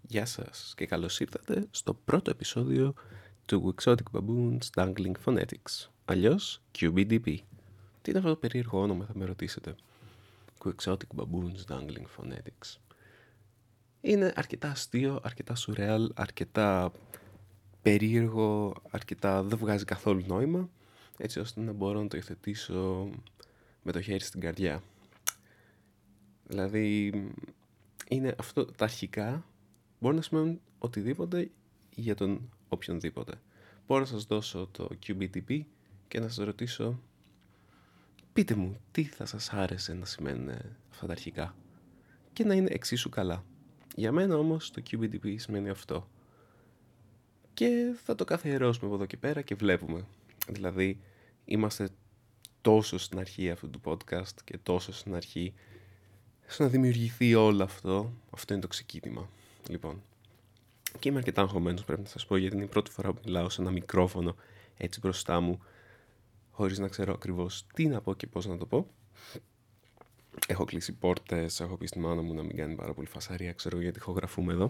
Γεια σας και καλώς ήρθατε στο πρώτο επεισόδιο του Quixotic Baboons Dangling Phonetics, αλλιώς QBDP. Τι είναι αυτό το περίεργο όνομα, θα με ρωτήσετε. Quixotic Baboons Dangling Phonetics. Είναι αρκετά αστείο, αρκετά σουρεάλ, αρκετά περίεργο, αρκετά δεν βγάζει καθόλου νόημα, έτσι ώστε να μπορώ να το υιοθετήσω με το χέρι στην καρδιά. Δηλαδή, είναι αυτό τα αρχικά. Μπορεί να σημαίνουν οτιδήποτε για τον οποιονδήποτε. Μπορώ να σας δώσω το QBTP και να σας ρωτήσω, πείτε μου τι θα σας άρεσε να σημαίνουν αυτά τα αρχικά και να είναι εξίσου καλά. Για μένα όμως το QBTP σημαίνει αυτό. Και θα το καθιερώσουμε από εδώ και πέρα και βλέπουμε. Δηλαδή είμαστε τόσο στην αρχή αυτού του podcast και τόσο στην αρχή στο να δημιουργηθεί όλο αυτό. Αυτό είναι το ξεκίνημα. Λοιπόν, και είμαι αρκετά αγχωμένος, πρέπει να σας πω, γιατί είναι η πρώτη φορά που μιλάω σε ένα μικρόφωνο έτσι μπροστά μου, χωρίς να ξέρω ακριβώς τι να πω και πώς να το πω. Έχω κλείσει πόρτες, έχω πει στη μάνα μου να μην κάνει πάρα πολύ φασαρία, ξέρω γιατί ηχογραφούμε εδώ.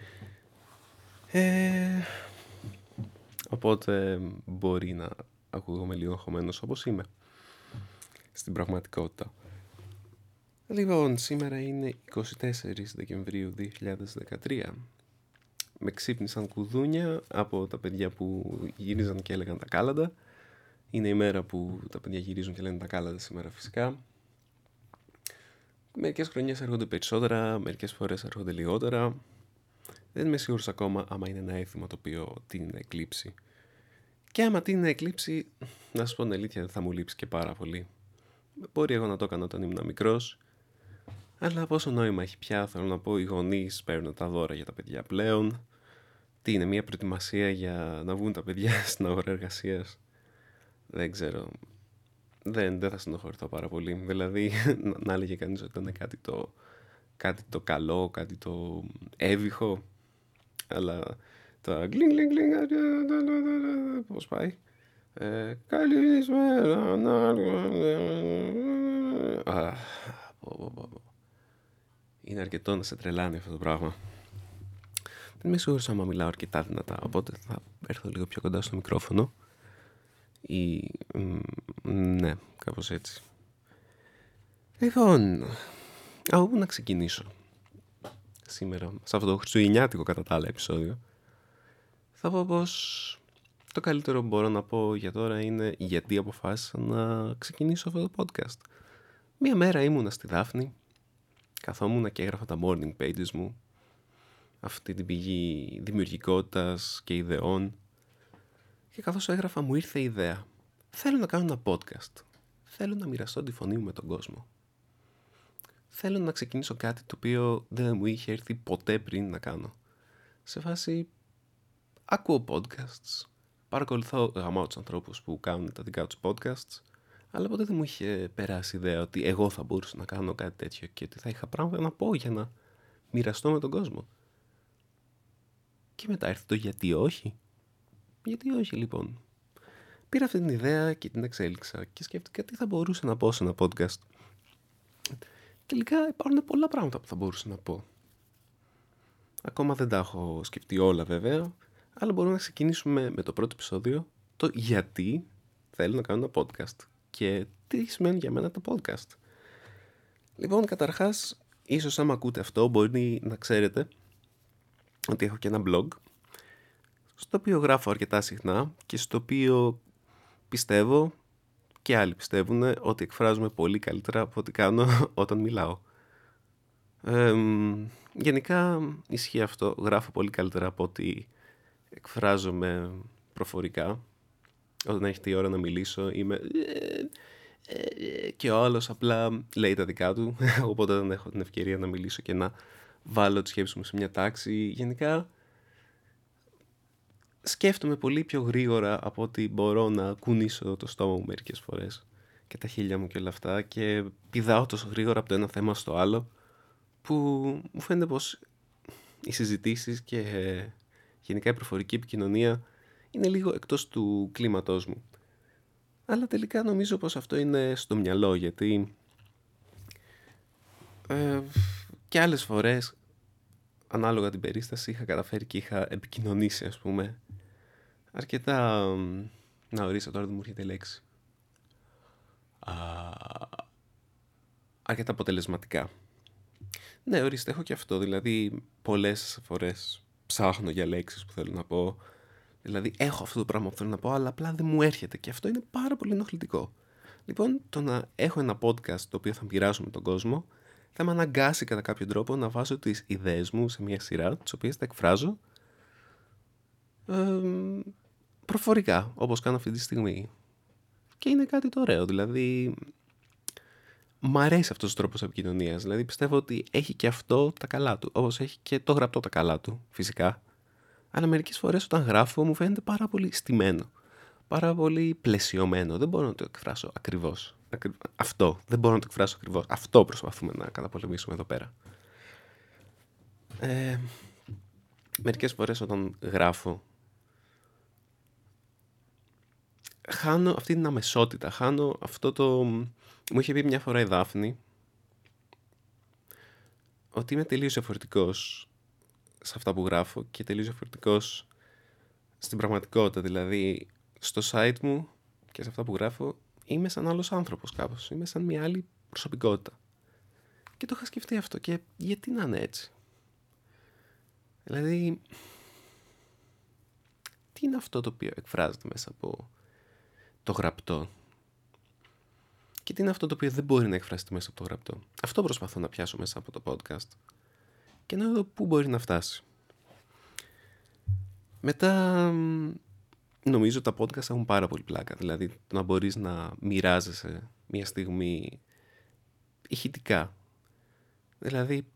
Οπότε μπορεί να ακούγομαι λίγο αγχωμένος όπως είμαι στην πραγματικότητα. Λοιπόν, σήμερα είναι 24 Δεκεμβρίου 2013. Με ξύπνησαν κουδούνια από τα παιδιά που γύριζαν και έλεγαν τα κάλαντα. Είναι η μέρα που τα παιδιά γυρίζουν και λένε τα κάλαντα σήμερα φυσικά. Μερικές χρονιές έρχονται περισσότερα, μερικές φορές έρχονται λιγότερα. Δεν είμαι σίγουρος ακόμα άμα είναι ένα έθιμο το οποίο την εκλείψει. Και άμα την εκλείψει, να σας πω την αλήθεια, δεν θα μου λείψει και πάρα πολύ. Μπορεί εγώ να το έκανα όταν ήμουν μικρός, αλλά πόσο νόημα έχει πια, θέλω να πω, οι γονείς παίρνουν τα δώρα για τα παιδιά πλέον. Τι είναι, μια προετοιμασία για να βγουν τα παιδιά στην αγορά εργασίας. Δεν ξέρω. Δεν θα στενοχωρηθώ πάρα πολύ. Δηλαδή, να έλεγε κανείς ότι ήταν κάτι το καλό, κάτι το έβυχο. Αλλά τα γκλινγκ, γκλινγκ, γκλινγκ, πώς πάει. Καλησπέρα. Είναι αρκετό να σε τρελάνει αυτό το πράγμα. Δεν είμαι σίγουρος άμα μιλάω αρκετά δυνατά, οπότε θα έρθω λίγο πιο κοντά στο μικρόφωνο. Ναι, κάπως έτσι. Λοιπόν, από πού να ξεκινήσω σήμερα, σε αυτό το χριστουγεννιάτικο κατά τα άλλα επεισόδιο. Θα πω πως το καλύτερο που μπορώ να πω για τώρα είναι γιατί αποφάσισα να ξεκινήσω αυτό το podcast. Μία μέρα ήμουνα στη Δάφνη, καθόμουνα και έγραφα τα morning pages μου, αυτή την πηγή δημιουργικότητας και ιδεών, και καθώς έγραφα μου ήρθε η ιδέα. Θέλω να κάνω ένα podcast. Θέλω να μοιραστώ τη φωνή μου με τον κόσμο. Θέλω να ξεκινήσω κάτι το οποίο δεν μου είχε έρθει ποτέ πριν να κάνω. Σε φάση, ακούω podcasts, παρακολουθώ γαμάω τους ανθρώπους που κάνουν τα δικά τους podcasts, αλλά ποτέ δεν μου είχε περάσει ιδέα ότι εγώ θα μπορούσα να κάνω κάτι τέτοιο και ότι θα είχα πράγματα να πω για να μοιραστώ με τον κόσμο. Και μετά έρθει το γιατί όχι. Γιατί όχι, λοιπόν. Πήρα αυτή την ιδέα και την εξέλιξα και σκέφτηκα τι θα μπορούσα να πω σε ένα podcast. Τελικά υπάρχουν πολλά πράγματα που θα μπορούσα να πω. Ακόμα δεν τα έχω σκεφτεί όλα βέβαια, αλλά μπορούμε να ξεκινήσουμε με το πρώτο επεισόδιο, το γιατί θέλω να κάνω ένα podcast και τι σημαίνει για μένα το podcast. Λοιπόν, καταρχάς, ίσως άμα ακούτε αυτό μπορεί να ξέρετε ότι έχω και ένα blog στο οποίο γράφω αρκετά συχνά και στο οποίο πιστεύω και άλλοι πιστεύουν ότι εκφράζομαι πολύ καλύτερα από ό,τι κάνω όταν μιλάω. Γενικά ισχύει αυτό, γράφω πολύ καλύτερα από ό,τι εκφράζομαι προφορικά. Όταν έχετε η ώρα να μιλήσω είμαι και ο άλλος απλά λέει τα δικά του, οπότε δεν έχω την ευκαιρία να μιλήσω και να βάλω τις σκέψεις μου σε μια τάξη. Γενικά σκέφτομαι πολύ πιο γρήγορα από ότι μπορώ να κουνήσω το στόμα μου μερικές φορές και τα χείλια μου και όλα αυτά, και πηδάω τόσο γρήγορα από το ένα θέμα στο άλλο που μου φαίνεται πως οι συζητήσεις και γενικά η προφορική επικοινωνία είναι λίγο εκτός του κλίματός μου. Αλλά τελικά νομίζω πως αυτό είναι στο μυαλό, γιατί και άλλες φορές ανάλογα την περίσταση είχα καταφέρει και είχα επικοινωνήσει, ας πούμε, αρκετά... Να ορίστε, τώρα δεν μου έρχεται η λέξη. Αρκετά αποτελεσματικά. Ναι, ορίστε, έχω και αυτό. Δηλαδή, πολλές φορές ψάχνω για λέξεις που θέλω να πω. Δηλαδή, έχω αυτό το πράγμα που θέλω να πω, αλλά απλά δεν μου έρχεται. Και αυτό είναι πάρα πολύ ενοχλητικό. Λοιπόν, το να έχω ένα podcast το οποίο θα μοιράσω με τον κόσμο, θα με αναγκάσει κατά κάποιο τρόπο να βάζω τις ιδέες μου σε μια σειρά, τις οποίες θα εκφράζω προφορικά, όπως κάνω αυτή τη στιγμή. Και είναι κάτι το ωραίο, δηλαδή... Μ' αρέσει αυτός ο τρόπος επικοινωνίας. Δηλαδή πιστεύω ότι έχει και αυτό τα καλά του. Όπως έχει και το γραπτό τα καλά του, φυσικά. Αλλά μερικές φορές όταν γράφω μου φαίνεται πάρα πολύ στημένο. Πάρα πολύ πλαισιωμένο. Δεν μπορώ να το εκφράσω ακριβώς. Αυτό. Δεν μπορώ να το εκφράσω ακριβώς. Αυτό προσπαθούμε να καταπολεμήσουμε εδώ πέρα. Μερικές φορές όταν γράφω χάνω αυτή την αμεσότητα. Χάνω αυτό το... Μου είχε πει μια φορά η Δάφνη ότι είμαι τελείως διαφορετικός σε αυτά που γράφω και τελείως διαφορετικός στην πραγματικότητα. Δηλαδή, στο site μου και σε αυτά που γράφω είμαι σαν άλλος άνθρωπος κάπως. Είμαι σαν μια άλλη προσωπικότητα. Και το είχα σκεφτεί αυτό και γιατί να είναι έτσι. Δηλαδή, τι είναι αυτό το οποίο εκφράζεται μέσα από το γραπτό και τι είναι αυτό το οποίο δεν μπορεί να εκφραστεί μέσα από το γραπτό. Αυτό προσπαθώ να πιάσω μέσα από το podcast και να δω πού μπορεί να φτάσει. Μετά νομίζω τα podcast έχουν πάρα πολύ πλάκα. Δηλαδή το να μπορείς να μοιράζεσαι μια στιγμή ηχητικά. Δηλαδή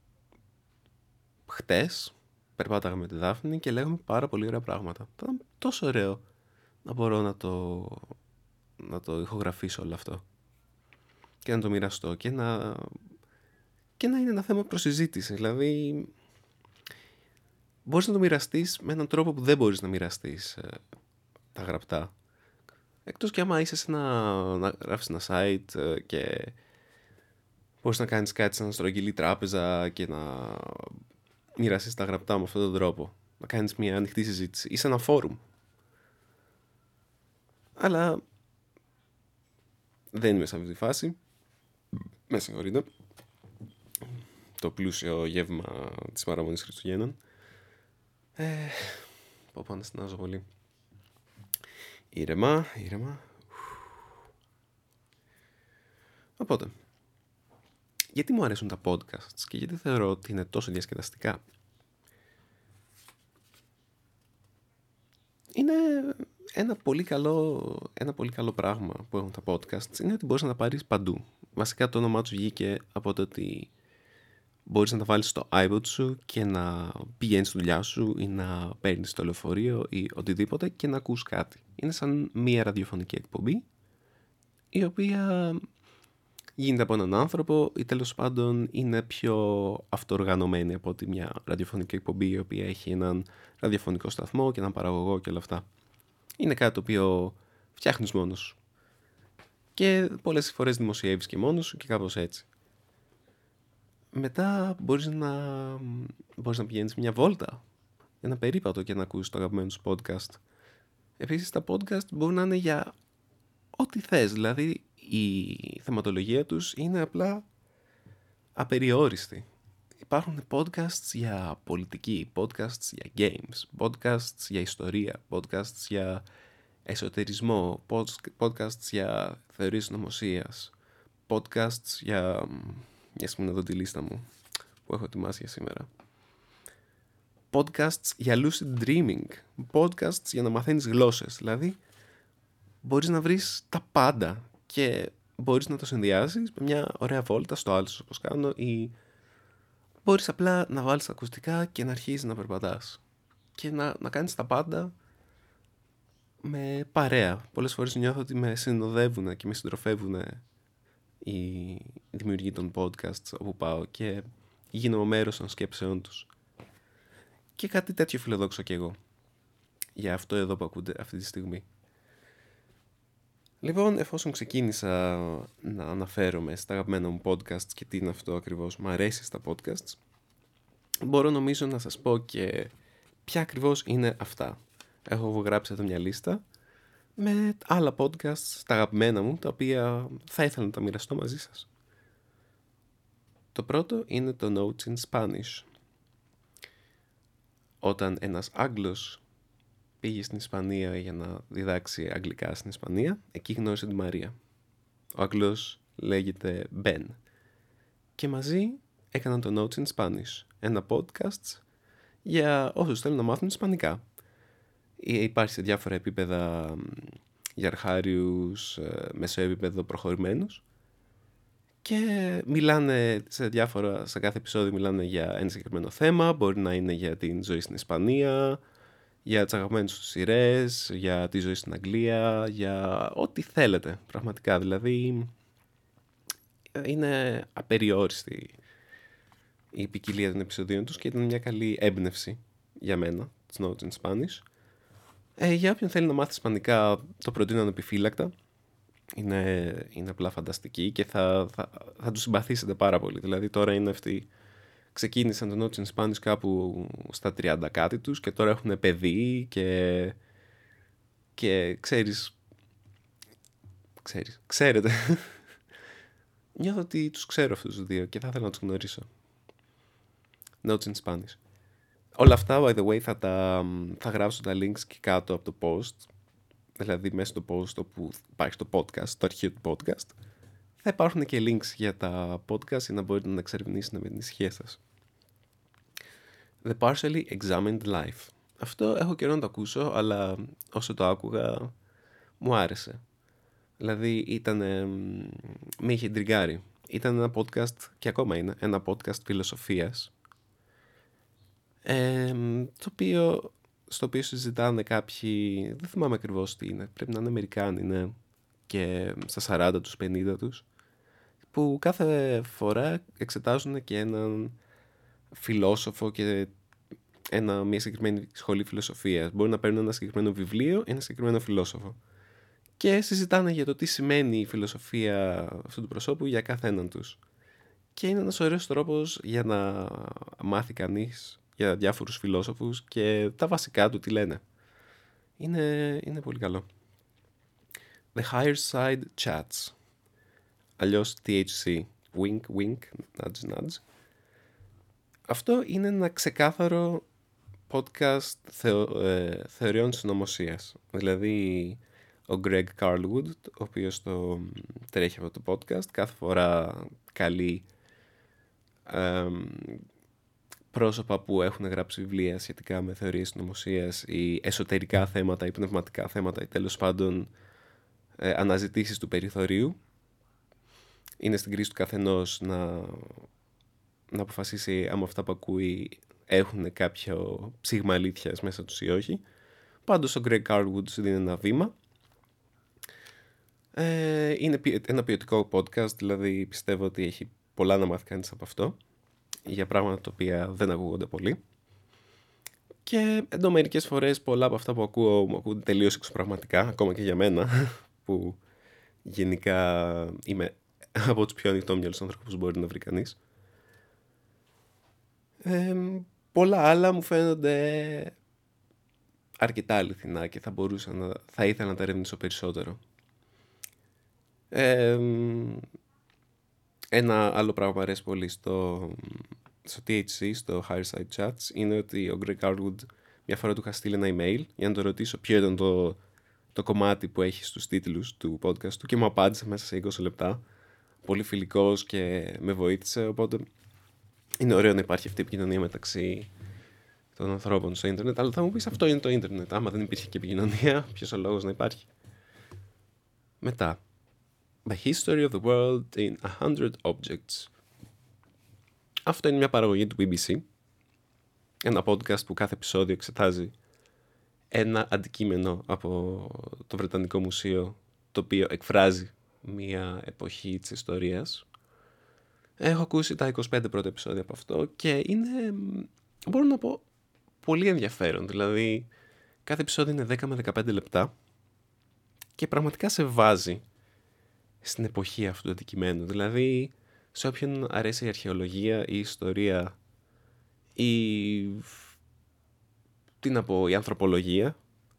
χτες περπάταγα με τη Δάφνη και λέγαμε πάρα πολύ ωραία πράγματα. Ήταν τόσο ωραίο να μπορώ να το ηχογραφήσω όλο αυτό και να το μοιραστώ και να είναι ένα θέμα προσυζήτηση. Δηλαδή μπορείς να το μοιραστείς με έναν τρόπο που δεν μπορείς να μοιραστείς τα γραπτά. Εκτός και άμα είσαι να γράφεις ένα site και μπορείς να κάνεις κάτι σαν στρογγυλή τράπεζα και να μοιραστείς τα γραπτά με αυτόν τον τρόπο. Να κάνεις μια ανοιχτή συζήτηση ή σε ένα φόρουμ. Αλλά δεν είμαι σε αυτή τη φάση. Με συγχωρείτε. Το πλούσιο γεύμα της παραμονής Χριστουγέννων. Πω να στενάζω πολύ. Ήρεμα. Οπότε, γιατί μου αρέσουν τα podcasts και γιατί θεωρώ ότι είναι τόσο διασκεδαστικά. Είναι ένα πολύ καλό πράγμα που έχουν τα podcasts είναι ότι μπορείς να τα πάρεις παντού. Βασικά το όνομά τους βγήκε από το ότι μπορείς να τα βάλεις στο iPod σου και να πηγαίνεις στη δουλειά σου ή να παίρνεις το λεωφορείο ή οτιδήποτε και να ακούς κάτι. Είναι σαν μία ραδιοφωνική εκπομπή η οποία γίνεται από έναν άνθρωπο ή τέλος πάντων είναι πιο αυτοοργανωμένη από ότι μια ραδιοφωνική εκπομπή η οποία έχει έναν ραδιοφωνικό σταθμό και έναν παραγωγό και όλα αυτά. Είναι κάτι το οποίο φτιάχνεις μόνος σου και πολλές φορές δημοσιεύεις και μόνος σου και κάπως έτσι. Μετά μπορείς να πηγαίνεις μια βόλτα, ένα περίπατο και να ακούσεις το αγαπημένο σου podcast. Επίσης τα podcast μπορούν να είναι για ό,τι θες, δηλαδή η θεματολογία τους είναι απλά απεριόριστη. Υπάρχουν podcasts για πολιτική, podcasts για games, podcasts για ιστορία, podcasts για εσωτερισμό, podcasts για θεωρίες συνωμοσίας, podcasts για... Για να δω τη λίστα μου που έχω ετοιμάσει για σήμερα. Podcasts για lucid dreaming, podcasts για να μαθαίνεις γλώσσες. Δηλαδή μπορείς να βρεις τα πάντα και μπορείς να το συνδυάσεις με μια ωραία βόλτα στο άλλο όπως κάνω ή μπορείς απλά να βάλεις τα ακουστικά και να αρχίσεις να περπατάς και να κάνεις τα πάντα με παρέα. Πολλές φορές νιώθω ότι με συνοδεύουν και με συντροφεύουν οι δημιουργοί των podcasts όπου πάω και γίνομαι μέρος των σκέψεών τους. Και κάτι τέτοιο φιλοδόξω κι εγώ για αυτό εδώ που ακούτε αυτή τη στιγμή. Λοιπόν, εφόσον ξεκίνησα να αναφέρομαι στα αγαπημένα μου podcasts και τι είναι αυτό ακριβώς, μου αρέσει στα podcasts, μπορώ νομίζω να σας πω και ποια ακριβώς είναι αυτά. Έχω γράψει εδώ μια λίστα με άλλα podcasts, τα αγαπημένα μου, τα οποία θα ήθελα να τα μοιραστώ μαζί σας. Το πρώτο είναι το Notes in Spanish. Όταν ένας Άγγλος πήγε στην Ισπανία για να διδάξει αγγλικά στην Ισπανία, εκεί γνώρισε τη Μαρία. Ο Άγγλος λέγεται Ben. Και μαζί έκαναν το Notes in Spanish, ένα podcast για όσους θέλουν να μάθουν Ισπανικά. Υπάρχει σε διάφορα επίπεδα για αρχάριους, μέσο επίπεδο, προχωρημένους, και μιλάνε σε κάθε επεισόδιο μιλάνε για ένα συγκεκριμένο θέμα. Μπορεί να είναι για την ζωή στην Ισπανία, για τις αγαπημένες τους σειρές, για τη ζωή στην Αγγλία, για ό,τι θέλετε πραγματικά. Δηλαδή είναι απεριόριστη η ποικιλία των επεισοδίων τους και ήταν μια καλή έμπνευση για μένα, της Notes in Spanish. Για όποιον θέλει να μάθει Ισπανικά, το προτείνω ανεπιφύλακτα. Είναι απλά φανταστική και θα τους συμπαθήσετε πάρα πολύ. Δηλαδή τώρα είναι αυτοί, ξεκίνησαν το Notes in Spanish κάπου στα 30 κάτι τους και τώρα έχουν παιδί και ξέρετε. Νιώθω ότι τους ξέρω αυτούς τους δύο και θα ήθελα να τους γνωρίσω. Notes in Spanish. Όλα αυτά, by the way, θα γράψω τα links και κάτω από το post. Δηλαδή μέσα στο post όπου υπάρχει το podcast, το αρχείο του podcast, θα υπάρχουν και links για τα podcast για να μπορείτε να εξερευνήσετε με την ησυχία σας. The Partially Examined Life. Αυτό έχω καιρό να το ακούσω, αλλά όσο το άκουγα μου άρεσε. Δηλαδή με είχε ντριγκάρει. Ήταν ένα podcast, και ακόμα είναι, ένα podcast φιλοσοφίας, στο οποίο συζητάνε κάποιοι, δεν θυμάμαι ακριβώς τι είναι, πρέπει να είναι Αμερικάνοι, ναι, και στα 40 τους, 50 τους, που κάθε φορά εξετάζουν και έναν φιλόσοφο και μια συγκεκριμένη σχολή φιλοσοφίας. Μπορεί να παίρνουν ένα συγκεκριμένο βιβλίο, ένα συγκεκριμένο φιλόσοφο. Και συζητάνε για το τι σημαίνει η φιλοσοφία αυτού του προσώπου για κάθε έναν τους. Και είναι ένας ωραίος τρόπος για να μάθει κανείς για διάφορους φιλόσοφους και τα βασικά του τι λένε. Είναι πολύ καλό. The Higher Side Chats. Αλλιώς THC. Wink, wink, nudge, nudge. Αυτό είναι ένα ξεκάθαρο podcast θεωριών συνωμοσίας. Δηλαδή ο Greg Carlwood, ο οποίος το τρέχει αυτό το podcast, κάθε φορά καλεί πρόσωπα που έχουν γράψει βιβλία σχετικά με θεωρίες συνωμοσίας ή εσωτερικά θέματα ή πνευματικά θέματα ή τέλος πάντων αναζητήσεις του περιθωρίου. Είναι στην κρίση του καθενός να αποφασίσει άμα αυτά που ακούει έχουν κάποιο ψήγμα αλήθειας μέσα τους ή όχι. Πάντως ο Greg Carlwood σου δίνει ένα βήμα. Είναι ένα ποιοτικό podcast, δηλαδή πιστεύω ότι έχει πολλά να μάθει κανείς από αυτό, για πράγματα τα οποία δεν ακούγονται πολύ. Και εδώ μερικές φορές πολλά από αυτά που ακούω μου ακούγονται τελείως εξωπραγματικά, ακόμα και για μένα, που γενικά είμαι από τους πιο ανοιχτόμυαλους ανθρώπους που μπορεί να βρει κανείς. Πολλά άλλα μου φαίνονται αρκετά αληθινά και θα ήθελα να τα ερευνήσω περισσότερο. Ένα άλλο πράγμα που αρέσει πολύ στο THC, στο Higher Side Chats, είναι ότι ο Greg Carlwood μια φορά του είχα στείλει ένα email για να το ρωτήσω ποιο ήταν το κομμάτι που έχει στους τίτλους του podcast του και μου απάντησε μέσα σε 20 λεπτά. Πολύ φιλικός και με βοήθησε, οπότε είναι ωραίο να υπάρχει αυτή η επικοινωνία μεταξύ των ανθρώπων στο ίντερνετ, αλλά θα μου πεις αυτό είναι το ίντερνετ. Άμα δεν υπήρχε και επικοινωνία, ποιος ο λόγος να υπάρχει. Μετά, The History of the World in 100 Objects. Αυτό είναι μια παραγωγή του BBC. Ένα podcast που κάθε επεισόδιο εξετάζει ένα αντικείμενο από το Βρετανικό Μουσείο, το οποίο εκφράζει μια εποχή της ιστορίας. Έχω ακούσει τα 25 πρώτα επεισόδια από αυτό και είναι, μπορώ να πω, πολύ ενδιαφέρον. Δηλαδή, κάθε επεισόδιο είναι 10 με 15 λεπτά και πραγματικά σε βάζει στην εποχή αυτού του αντικειμένου. Δηλαδή, σε όποιον αρέσει η αρχαιολογία, η ιστορία η ανθρωπολογία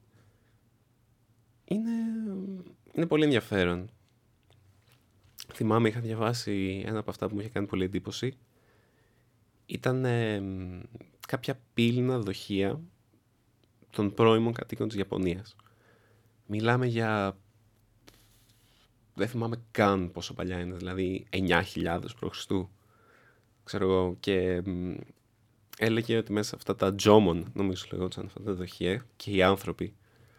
είναι πολύ ενδιαφέρον. Θυμάμαι, είχα διαβάσει ένα από αυτά που μου είχε κάνει πολύ εντύπωση. Ήταν κάποια πύληνα δοχεία των πρώιμων κατοίκων της Ιαπωνίας. Μιλάμε για... δεν θυμάμαι καν πόσο παλιά είναι, δηλαδή 9.000 π.Χ. Ξέρω εγώ, και έλεγε ότι μέσα σε αυτά τα τζόμον, νομίζω λεγόταν αυτά τα δοχεία, και οι άνθρωποι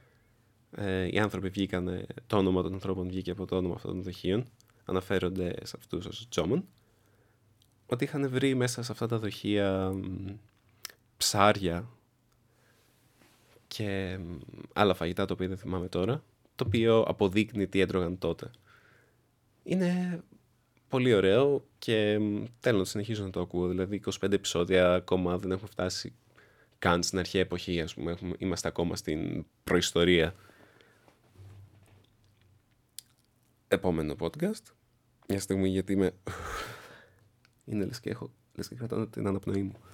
βγήκαν, το όνομα των ανθρώπων βγήκε από το όνομα αυτών των δοχείων, αναφέρονται σε αυτούς ως τζόμον, ότι είχαν βρει μέσα σε αυτά τα δοχεία ψάρια και άλλα φαγητά, το οποίο δεν θυμάμαι τώρα, το οποίο αποδείκνει τι έτρωγαν τότε. Είναι πολύ ωραίο και θέλω να συνεχίζω να το ακούω. Δηλαδή 25 επεισόδια ακόμα δεν έχουμε φτάσει καν στην αρχαία εποχή, ας πούμε. Είμαστε ακόμα στην προϊστορία. Επόμενο podcast. Μια στιγμή, γιατί είμαι... είναι λες και κρατάω την αναπνοή μου.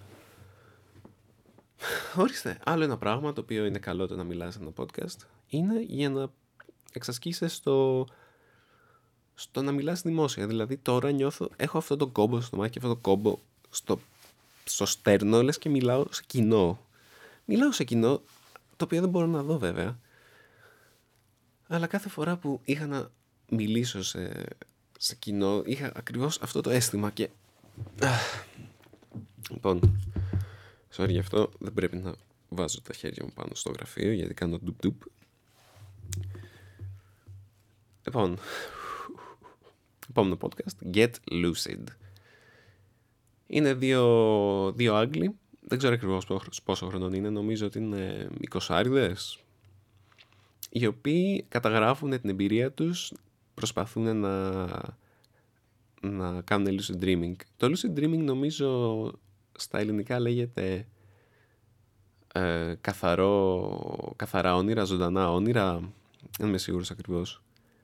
Ορίστε, άλλο ένα πράγμα το οποίο είναι καλό το να μιλάς σε ένα podcast είναι για να εξασκήσεις στο να μιλάς δημόσια. Δηλαδή τώρα έχω αυτό το κόμπο στο μάτι και αυτό το κόμπο στο στέρνο, λες και μιλάω σε κοινό. Μιλάω σε κοινό, το οποίο δεν μπορώ να δω βέβαια. Αλλά κάθε φορά που είχα να μιλήσω σε κοινό, είχα ακριβώς αυτό το αίσθημα και... Λοιπόν, sorry γι' αυτό, δεν πρέπει να βάζω τα χέρια μου πάνω στο γραφείο, γιατί κάνω ντουπ. Λοιπόν, επόμενο podcast, Get Lucid. Είναι δύο Άγγλοι, δεν ξέρω ακριβώς πόσο χρονών είναι, νομίζω ότι είναι 20άριδες, οι οποίοι καταγράφουν την εμπειρία τους, προσπαθούν να κάνουν lucid dreaming. Το lucid dreaming νομίζω στα ελληνικά λέγεται καθαρά όνειρα, ζωντανά όνειρα, δεν είμαι σίγουρος ακριβώς.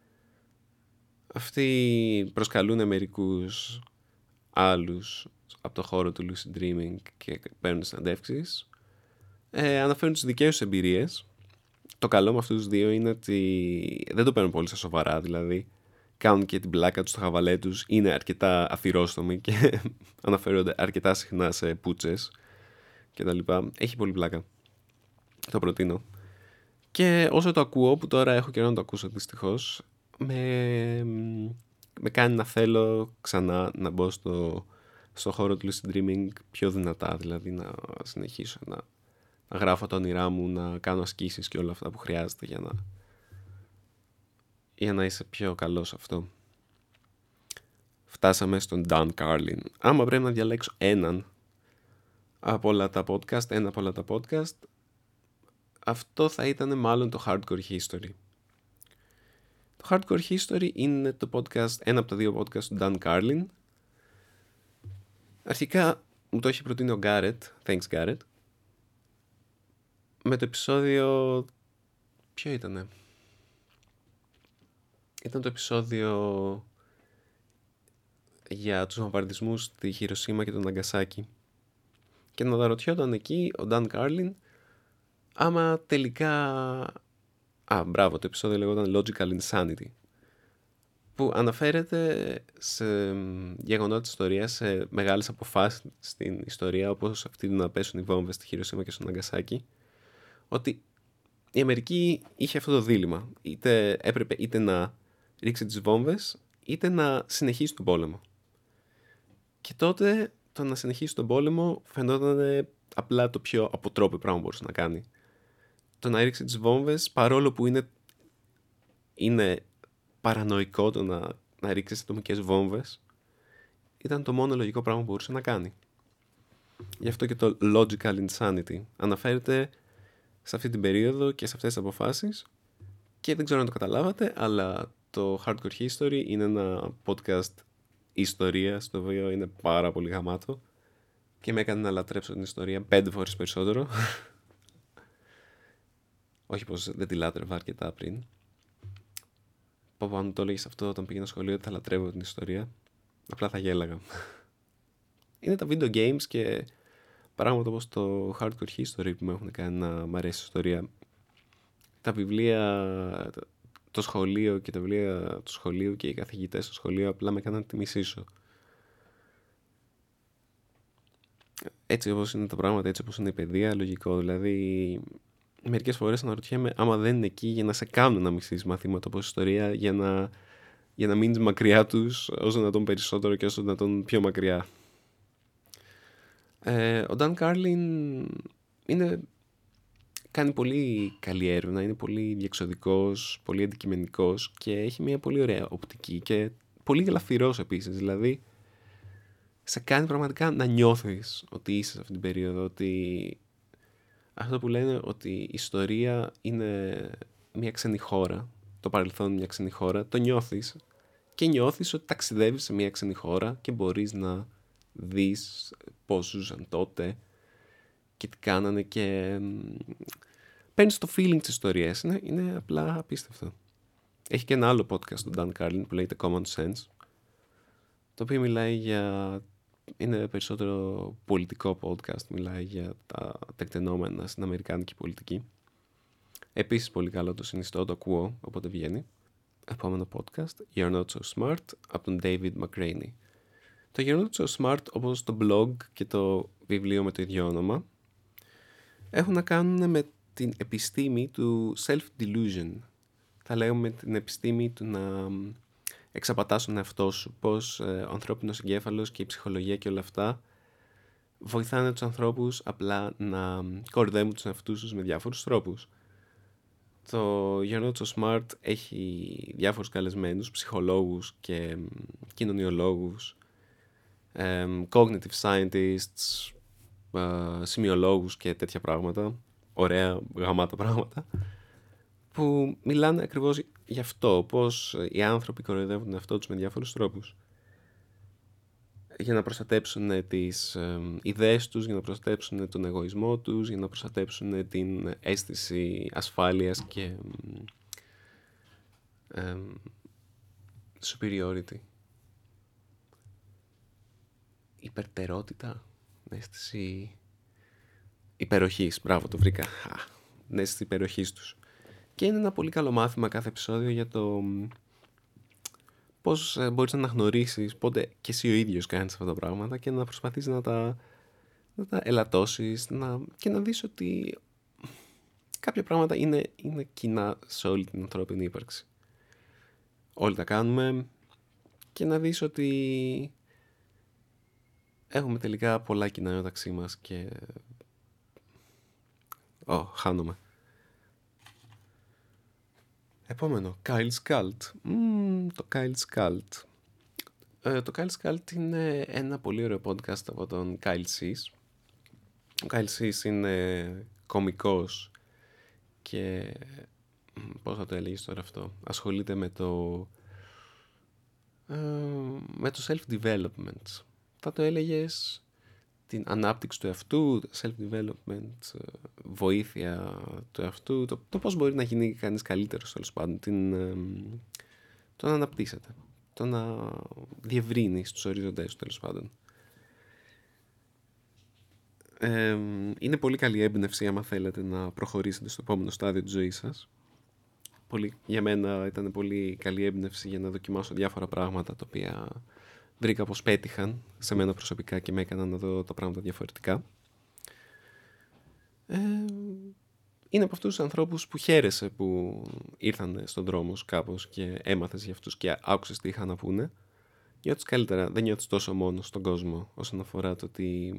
Αυτοί προσκαλούν μερικούς άλλους από το χώρο του lucid dreaming και παίρνουν συναντεύξεις. Αναφέρουν τις δικές τους εμπειρίες. Το καλό με αυτούς τους δύο είναι ότι δεν το παίρνουν πολύ στα σοβαρά, δηλαδή κάνουν και την πλάκα τους, το χαβαλέ τους, είναι αρκετά αθυρόστομοι και αναφέρονται αρκετά συχνά σε πούτσες και τα λοιπά. Έχει πολύ πλάκα. Το προτείνω. Και όσο το ακούω, που τώρα έχω καιρό να το ακούσω δυστυχώς, με κάνει να θέλω ξανά να μπω στο χώρο του lucid dreaming πιο δυνατά, δηλαδή να συνεχίσω να γράφω τα όνειρά μου, να κάνω ασκήσεις και όλα αυτά που χρειάζεται για να είσαι πιο καλός σε αυτό. Φτάσαμε στον Dan Carlin. Άμα πρέπει να διαλέξω έναν από όλα τα podcast, αυτό θα ήταν μάλλον το Hardcore History. Το Hardcore History είναι το podcast, ένα από τα δύο podcast του Dan Carlin. Αρχικά μου το έχει προτείνει ο Garrett, thanks Garrett, με το επεισόδιο... ποιο ήτανε? Ήταν το επεισόδιο για τους βομβαρδισμούς στη Χιροσίμα και τον Ναγκασάκι. Και να ρωτιόταν εκεί ο Dan Carlin άμα τελικά... μπράβο, το επεισόδιο λέγονταν Logical Insanity, που αναφέρεται σε γεγονότα της ιστορίας, σε μεγάλες αποφάσεις στην ιστορία, όπως αυτή να πέσουν οι βόμβες στη Χιροσίμα και στο Ναγκασάκι, ότι η Αμερική είχε αυτό το δίλημμα. Έπρεπε είτε να ρίξει τις βόμβες, είτε να συνεχίσει τον πόλεμο. Και τότε το να συνεχίσει τον πόλεμο φαινόταν απλά το πιο αποτρόπαιο πράγμα που μπορούσε να κάνει. Το να ρίξει τις βόμβες, παρόλο που είναι παρανοϊκό το να ρίξει ατομικές βόμβες, ήταν το μόνο λογικό πράγμα που μπορούσε να κάνει. Γι' αυτό και το logical insanity αναφέρεται σε αυτή την περίοδο και σε αυτές τις αποφάσεις, και δεν ξέρω αν το καταλάβατε, αλλά το Hardcore History είναι ένα podcast ιστορίας, το οποίο είναι πάρα πολύ γαμάτο και με έκανε να λατρέψω την ιστορία 5 φορές περισσότερο. Όχι πως δεν τη λάτρευα αρκετά πριν. Πω αν το έλεγες αυτό όταν πήγαινα σχολείο, ότι θα λατρεύω την ιστορία, απλά θα γέλαγα. Είναι τα video games και πράγματα όπως το Hardcore History που με έχουν κάνει να μ' αρέσει η ιστορία. Τα βιβλία, το σχολείο και τα βιβλία του σχολείου και οι καθηγητές στο σχολείο απλά με έκαναν να τη μισήσω. Έτσι όπως είναι τα πράγματα, έτσι όπως είναι η παιδεία, λογικό. Δηλαδή, μερικές φορές αναρωτιέμαι άμα δεν είναι εκεί για να σε κάνουν να μισείς μαθήματα όπως ιστορία, για να μείνεις μακριά τους όσο να τον περισσότερο και όσο να τον πιο μακριά. Ο Dan Carlin κάνει πολύ καλή έρευνα, είναι πολύ διεξοδικός, πολύ αντικειμενικός και έχει μια πολύ ωραία οπτική και πολύ γλαφυρός επίσης. Δηλαδή, σε κάνει πραγματικά να νιώθεις ότι είσαι σε αυτή την περίοδο, ότι αυτό που λένε ότι η ιστορία είναι μια ξένη χώρα, το παρελθόν είναι μια ξένη χώρα, το νιώθεις και νιώθεις ότι ταξιδεύεις σε μια ξένη χώρα και μπορείς να δεις πώς ζούσαν τότε και τι κάνανε και παίρνεις το feeling της ιστορίας. Είναι απλά απίστευτο. Έχει και ένα άλλο podcast του Dan Carlin που λέγεται Common Sense, το οποίο μιλάει είναι περισσότερο πολιτικό podcast, μιλάει για τα τεκτενόμενα στην αμερικάνικη πολιτική. Επίσης πολύ καλό, το συνιστώ, το ακούω όποτε βγαίνει. Επόμενο podcast, You're Not So Smart, από τον David McRaney. Το You're Not So Smart, όπως το blog και το βιβλίο με το ίδιο όνομα, έχουν να κάνουν με την επιστήμη του self-delusion. Θα λέγαμε την επιστήμη του να εξαπατάς τον εαυτό σου, πώς ο ανθρώπινος εγκέφαλος και η ψυχολογία και όλα αυτά βοηθάνε τους ανθρώπους απλά να κορδεύουν τους εαυτούς τους με διάφορους τρόπους. Το You're Not So Smart έχει διάφορους καλεσμένους, ψυχολόγους και κοινωνιολόγους, cognitive scientists, σημειολόγους και τέτοια πράγματα, ωραία γαμάτα πράγματα, που μιλάνε ακριβώς γι' αυτό, πώς οι άνθρωποι κοροϊδεύουν τον εαυτό τους με διάφορους τρόπους. Για να προστατέψουν τις ιδέες τους, για να προστατέψουν τον εγωισμό τους, για να προστατέψουν την αίσθηση ασφάλειας και superiority. Υπερτερότητα, αίσθηση υπεροχής, μπράβο, το βρήκα. Αίσθηση υπεροχής τους. Και είναι ένα πολύ καλό μάθημα κάθε επεισόδιο για το πώς μπορείς να αναγνωρίσεις πότε και εσύ ο ίδιος κάνεις αυτά τα πράγματα και να προσπαθείς να τα ελαττώσεις και να δεις ότι κάποια πράγματα είναι κοινά σε όλη την ανθρώπινη ύπαρξη. Όλοι τα κάνουμε και να δεις ότι έχουμε τελικά πολλά κοινά μεταξύ μας και... χάνομαι. Επόμενο, Kyle's Cult. Το Kyle's Cult. Το Kyle's Cult είναι ένα πολύ ωραίο podcast από τον Kyle Cease. Ο Kyle Cease είναι κωμικός και πώς θα το έλεγες τώρα αυτό, ασχολείται με το self-development. Θα το έλεγες την ανάπτυξη του εαυτού, self-development, βοήθεια του εαυτού, το πώς μπορεί να γίνει κανείς καλύτερος, τέλος πάντων, το να αναπτύσσεται, το να διευρύνει στους οριζοντές του, τέλος πάντων. Είναι πολύ καλή έμπνευση άμα θέλετε να προχωρήσετε στο επόμενο στάδιο της ζωής σας. Για μένα ήταν πολύ καλή έμπνευση για να δοκιμάσω διάφορα πράγματα τα οποία βρήκα πως πέτυχαν σε μένα προσωπικά και με έκαναν να δω τα πράγματα διαφορετικά. Είναι από αυτούς τους ανθρώπους που χαίρεσαι που ήρθαν στον δρόμο σου κάπως και έμαθες για αυτούς και άκουσες τι είχαν να πούνε. Νιώθεις καλύτερα, δεν νιώθεις τόσο μόνος στον κόσμο όσον αφορά το ότι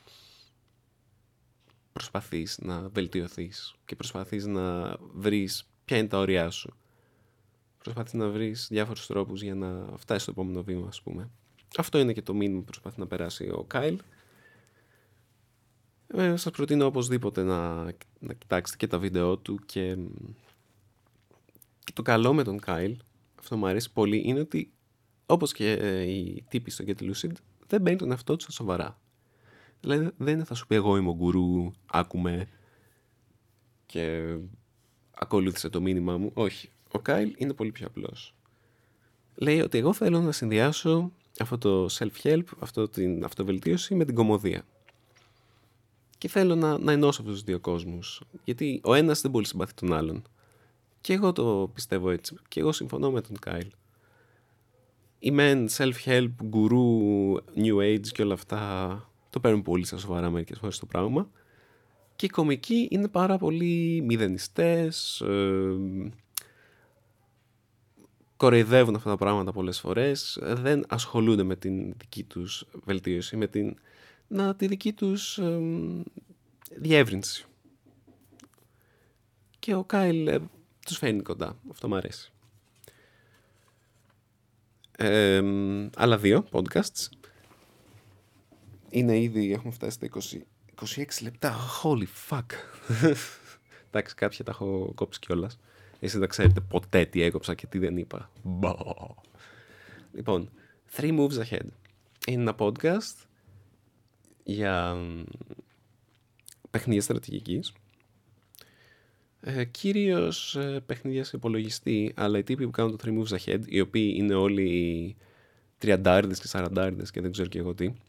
προσπαθείς να βελτιωθείς και προσπαθείς να βρεις ποια είναι τα όρια σου. Προσπαθείς να βρεις διάφορους τρόπους για να φτάσεις στο επόμενο βήμα, ας πούμε. Αυτό είναι και το μήνυμα που προσπαθεί να περάσει ο Κάιλ. Σας προτείνω οπωσδήποτε να κοιτάξετε και τα βίντεο του και το καλό με τον Κάιλ, αυτό μου αρέσει πολύ, είναι ότι όπως και οι τύποι στο Get Lucid δεν παίρνει τον εαυτό του στα σοβαρά. Δηλαδή δεν θα σου πει εγώ είμαι ο γκουρού, άκουμε και ακολούθησε το μήνυμά μου. Όχι, ο Κάιλ είναι πολύ πιο απλός. Λέει ότι εγώ θέλω να συνδυάσω αυτό το self-help, την αυτοβελτίωση με την κωμωδία. Και θέλω να ενώσω αυτούς τους δύο κόσμους. Γιατί ο ένας δεν πολύ συμπαθεί τον άλλον. Και εγώ το πιστεύω έτσι. Και εγώ συμφωνώ με τον Κάιλ. Οι men self-help, guru, new age και όλα αυτά το παίρνουν πολύ στα σοβαρά μερικές φορές το πράγμα. Και οι κομικοί είναι πάρα πολύ μηδενιστές, κοροϊδεύουν αυτά τα πράγματα πολλές φορές, δεν ασχολούνται με την δική τους βελτίωση, με τη δική τους διεύρυνση. Και ο Κάιλ τους φέρνει κοντά. Αυτό μου αρέσει. Άλλα δύο podcasts. Είναι ήδη, έχουμε φτάσει στα 26 λεπτά. Holy fuck. Εντάξει, κάποια τα έχω κόψει κιόλας. Εσείς δεν ξέρετε ποτέ τι έκοψα και τι δεν είπα. Λοιπόν, 3 Moves Ahead. Είναι ένα podcast για παιχνίδια στρατηγικής. Κυρίως παιχνίδια σε υπολογιστή, αλλά οι τύποι που κάνουν το 3 Moves Ahead, οι οποίοι είναι όλοι 30 και 40 και δεν ξέρω και εγώ τι,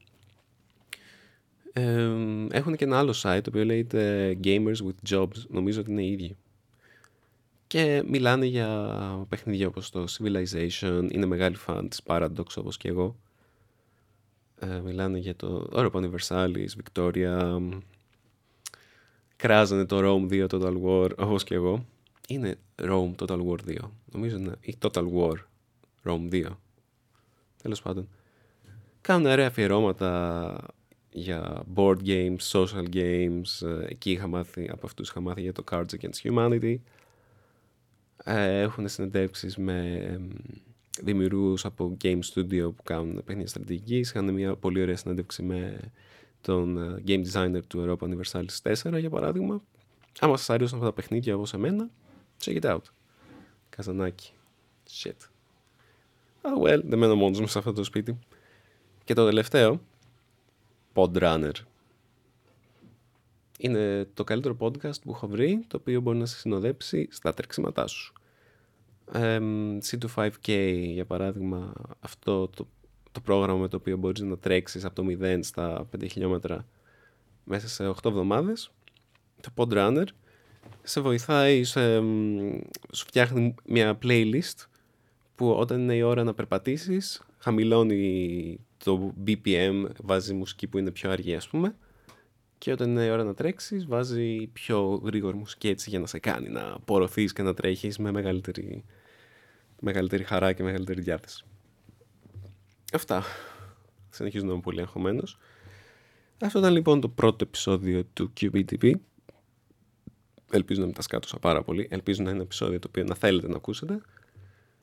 έχουν και ένα άλλο site το οποίο λέγεται Gamers with Jobs. Νομίζω ότι είναι οι ίδιοι. Και μιλάνε για παιχνίδια όπως το Civilization. Είναι μεγάλοι φαν της Paradox όπως και εγώ. Μιλάνε για το Europa Universalis, Victoria. Κράζανε το Rome 2 Total War όπως και εγώ. Είναι Rome Total War 2. Νομίζω είναι ή Total War Rome 2. Τέλος πάντων. Κάνουν ωραία αφιερώματα για board games, social games. Εκεί από αυτούς είχα μάθει για το Cards Against Humanity. Έχουν συνεντεύξεις με δημιουργούς από Game Studio που κάνουν παιχνίδια στρατηγικής. Είχαν μια πολύ ωραία συνέντευξη με τον game designer του Europa Universalis 4 για παράδειγμα. Άμα σας αρέσουν αυτά τα παιχνίδια όπως εμένα, check it out. Καζανάκι. Shit. Well, δεν μένω μόνος μου σε αυτό το σπίτι. Και το τελευταίο, Podrunner. Είναι το καλύτερο podcast που έχω βρει, το οποίο μπορεί να σε συνοδέψει στα τρεξίματά σου. C25K, για παράδειγμα, αυτό το πρόγραμμα με το οποίο μπορείς να τρέξεις από το 0 στα 5 χιλιόμετρα μέσα σε 8 εβδομάδες. Το Podrunner σε βοηθάει, σου φτιάχνει μια playlist που όταν είναι η ώρα να περπατήσεις, χαμηλώνει το BPM, βάζει μουσική που είναι πιο αργή ας πούμε, και όταν είναι η ώρα να τρέξεις βάζει πιο γρήγορη μουσική έτσι για να σε κάνει να απορροφείς και να τρέχεις με μεγαλύτερη χαρά και μεγαλύτερη διάθεση. Αυτά. Συνεχίζω να είμαι πολύ αγχωμένος. Αυτό ήταν λοιπόν το πρώτο επεισόδιο του QBTP. Ελπίζω να μην τα σκάτωσα πάρα πολύ. Ελπίζω να είναι ένα επεισόδιο το οποίο να θέλετε να ακούσετε.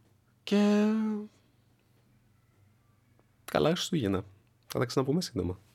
Και καλά Χριστούγεννα. Θα τα ξαναπούμε σύντομα.